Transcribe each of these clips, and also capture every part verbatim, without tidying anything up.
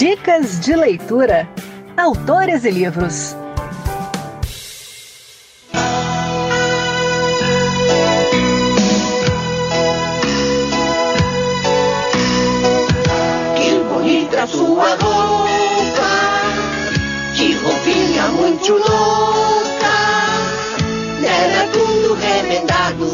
Dicas de leitura. Autores e livros. Que bonita sua roupa, que roupinha muito louca, nela tudo remendado.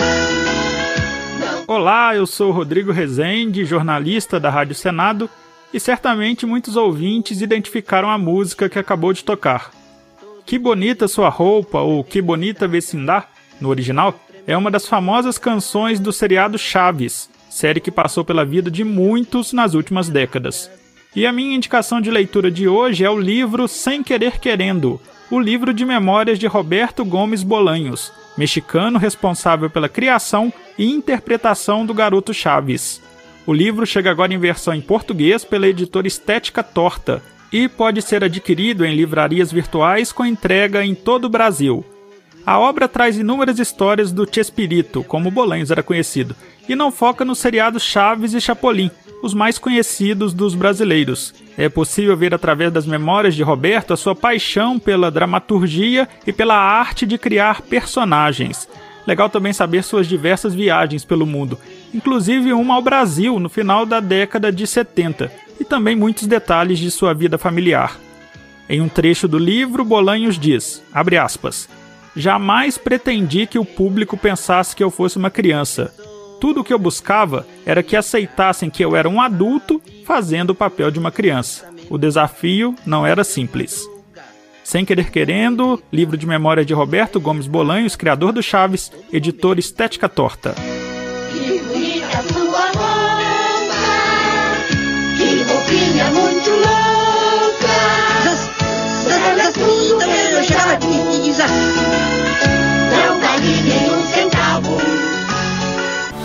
Olá, eu sou Rodrigo Rezende, jornalista da Rádio Senado, e certamente muitos ouvintes identificaram a música que acabou de tocar. Que bonita sua roupa, ou Que bonita vecindá, no original, é uma das famosas canções do seriado Chaves, série que passou pela vida de muitos nas últimas décadas. E a minha indicação de leitura de hoje é o livro Sem Querer Querendo, o livro de memórias de Roberto Gomes Bolanhos, mexicano responsável pela criação e interpretação do garoto Chaves. O livro chega agora em versão em português pela editora Estética Torta e pode ser adquirido em livrarias virtuais com entrega em todo o Brasil. A obra traz inúmeras histórias do Chespirito, como Bolanhos era conhecido, e não foca nos seriados Chaves e Chapolin, os mais conhecidos dos brasileiros. É possível ver através das memórias de Roberto a sua paixão pela dramaturgia e pela arte de criar personagens. Legal também saber suas diversas viagens pelo mundo, inclusive uma ao Brasil no final da década de setenta, e também muitos detalhes de sua vida familiar. Em um trecho do livro, Bolanhos diz, abre aspas, jamais pretendi que o público pensasse que eu fosse uma criança. Tudo o que eu buscava era que aceitassem que eu era um adulto fazendo o papel de uma criança. O desafio não era simples. Sem Querer Querendo, livro de memória de Roberto Gomes Bolanhos, criador do Chaves, editor Estética Torta. Que bonita sua roupa, que roupinha muito louca, nela tudo remendado, não vale nenhum centavo.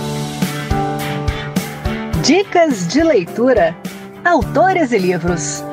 Dicas de leitura. Autores e livros.